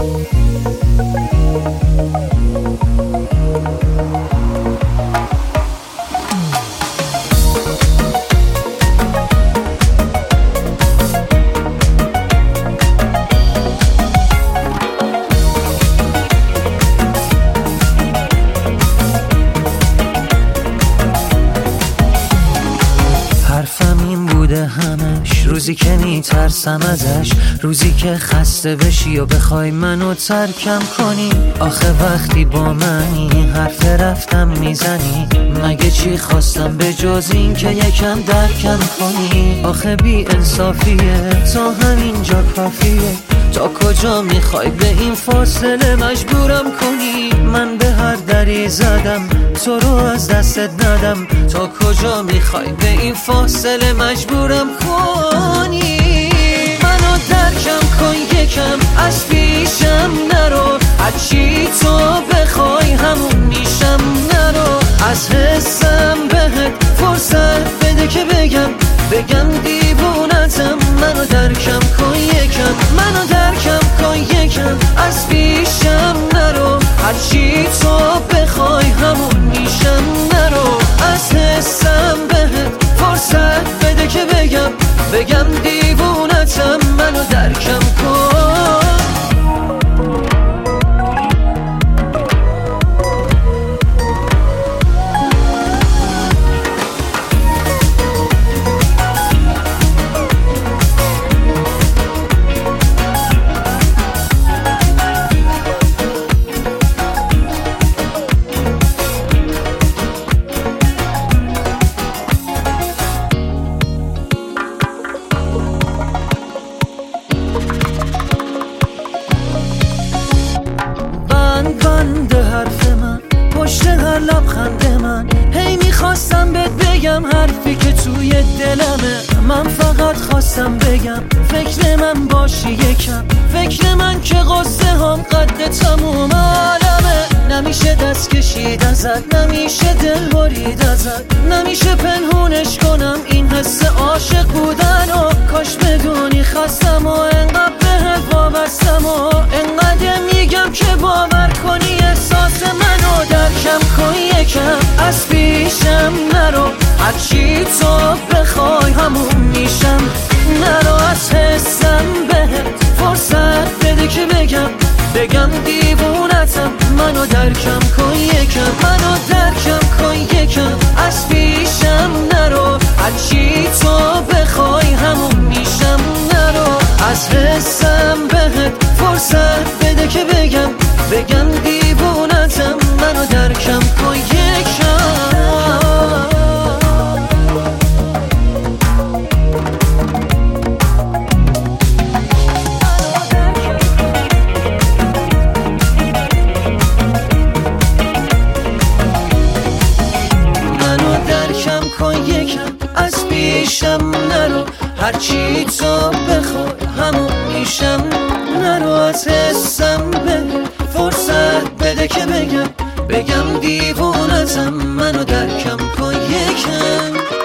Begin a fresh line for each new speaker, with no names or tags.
همش روزی که میترسم ازش، روزی که خسته بشی و بخوای منو ترکم کنی. آخه وقتی با منی حرف رفتم میزنی، مگه چی خواستم به جز این که یکم درکم کنی؟ آخه بی انصافیه تا همینجا کافیه، تا کجا میخوای به این فاصله مجبورم کنی؟ من به هر دری زدم تو رو از دستت ندم، تا کجا میخوای به این فاصله مجبورم کنی؟ منو درکم کن یکم، از پیشم نرو، هرچی تو بخوای همون میشم، نرو از حسم بهت فرصت بده که بگم دیوونتم. منو درکم کن یکم، منو درکم کن یکم، از پیشم نرو، هرچی تو بخوای همون میشم، نرو از حسم بهت فرصت بده که بگم دیوونتم. منو درکم کن. بنده حرف من پشت هر لبخند من، هی میخواستم بهت بگم حرفی که توی دلمه. من فقط خواستم بگم فکر من باشی یکم، فکر من که قصه هم قد تموم عالمه. نمیشه دست کشید ازت، نمیشه دل برید ازت، نمیشه پنهونش کنم این حس عاشق بودن و کاش بدونی خستم و انقدر بهت وابستم و انقدر میگم که باور کنی احساس منو. درکم کن یکم، از پیشم نرو، هرچی تو بخوای همون میشم، نرو از حسم بهت فرصت بده که بگم دیوونتم. منو درکم کن یکم، منو درکم کن یکم، از پیشم نرو، هرچی تو بخوای همون میشم، نرو از حسم بهت فرصت بده که بگم دیوونتم. منو درکم کن یکم. از پیشم نرو، هرچی تو بخوای همون میشم، نرو از حسم بده فرصت بده که بگم دیوونتم. منو درکم کن یکم.